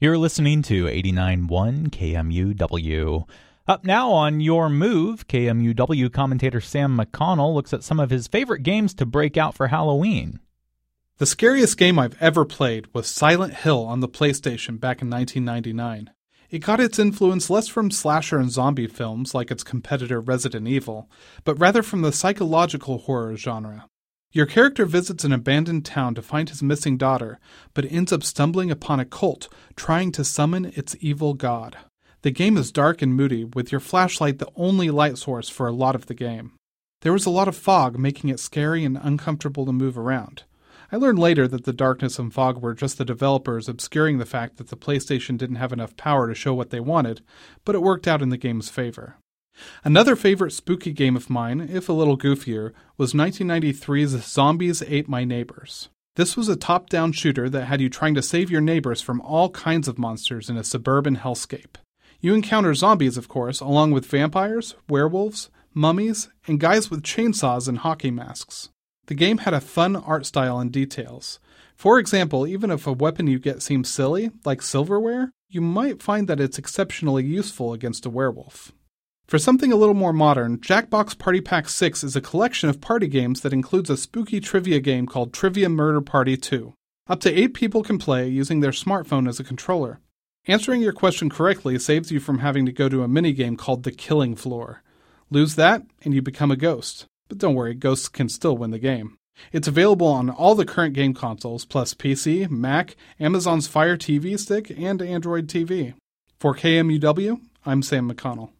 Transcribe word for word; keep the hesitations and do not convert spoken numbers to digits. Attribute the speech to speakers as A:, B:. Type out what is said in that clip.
A: You're listening to eighty-nine point one K M U W. Up now on Your Move, K M U W commentator Sam McConnell looks at some of his favorite games to break out for Halloween.
B: The scariest game I've ever played was Silent Hill on the PlayStation back in nineteen ninety-nine. It got its influence less from slasher and zombie films like its competitor Resident Evil, but rather from the psychological horror genre. Your character visits an abandoned town to find his missing daughter, but ends up stumbling upon a cult trying to summon its evil god. The game is dark and moody, with your flashlight the only light source for a lot of the game. There was a lot of fog, making it scary and uncomfortable to move around. I learned later that the darkness and fog were just the developers obscuring the fact that the PlayStation didn't have enough power to show what they wanted, but it worked out in the game's favor. Another favorite spooky game of mine, if a little goofier, was nineteen ninety-three's Zombies Ate My Neighbors. This was a top-down shooter that had you trying to save your neighbors from all kinds of monsters in a suburban hellscape. You encounter zombies, of course, along with vampires, werewolves, mummies, and guys with chainsaws and hockey masks. The game had a fun art style and details. For example, even if a weapon you get seems silly, like silverware, you might find that it's exceptionally useful against a werewolf. For something a little more modern, Jackbox Party Pack six is a collection of party games that includes a spooky trivia game called Trivia Murder Party two. Up to eight people can play using their smartphone as a controller. Answering your question correctly saves you from having to go to a minigame called the Killing Floor. Lose that, and you become a ghost. But don't worry, ghosts can still win the game. It's available on all the current game consoles, plus P C, Mac, Amazon's Fire T V Stick, and Android T V. For K M U W, I'm Sam McConnell.